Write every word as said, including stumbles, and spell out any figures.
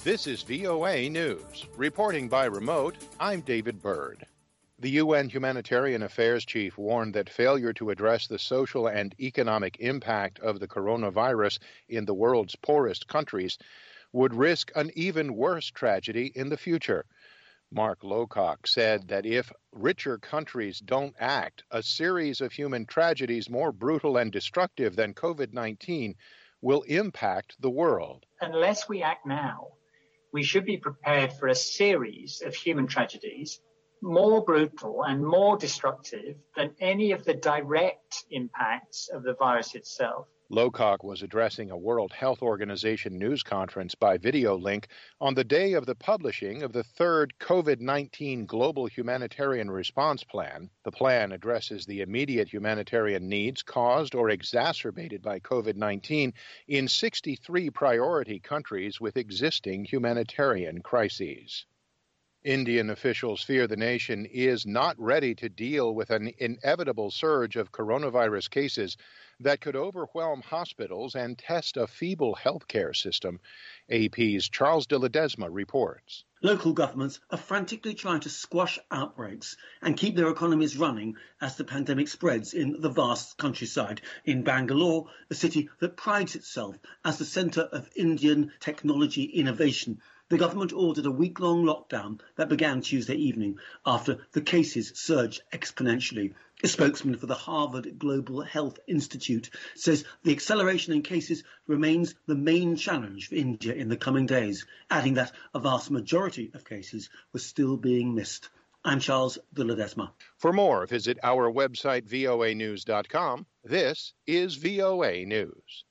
This is V O A News. Reporting by remote, I'm David Byrd. The U N Humanitarian Affairs Chief warned that failure to address the social and economic impact of the coronavirus in the world's poorest countries would risk an even worse tragedy in the future. Mark Lowcock said that if richer countries don't act, a series of human tragedies more brutal and destructive than COVID nineteen will impact the world. Unless we act now, we should be prepared for a series of human tragedies more brutal and more destructive than any of the direct impacts of the virus itself. Lowcock was addressing a World Health Organization news conference by video link on the day of the publishing of the third COVID nineteen Global Humanitarian Response Plan. The plan addresses the immediate humanitarian needs caused or exacerbated by COVID nineteen in sixty-three priority countries with existing humanitarian crises. Indian officials fear the nation is not ready to deal with an inevitable surge of coronavirus cases that could overwhelm hospitals and test a feeble healthcare system. A P's Charles de Ledesma reports. Local governments are frantically trying to squash outbreaks and keep their economies running as the pandemic spreads in the vast countryside. In Bangalore, a city that prides itself as the centre of Indian technology innovation, the government ordered a week-long lockdown that began Tuesday evening after the cases surged exponentially. A spokesman for the Harvard Global Health Institute says the acceleration in cases remains the main challenge for India in the coming days, adding that a vast majority of cases were still being missed. I'm Charles de Ledesma. For more, visit our website, V O A news dot com. This is V O A News.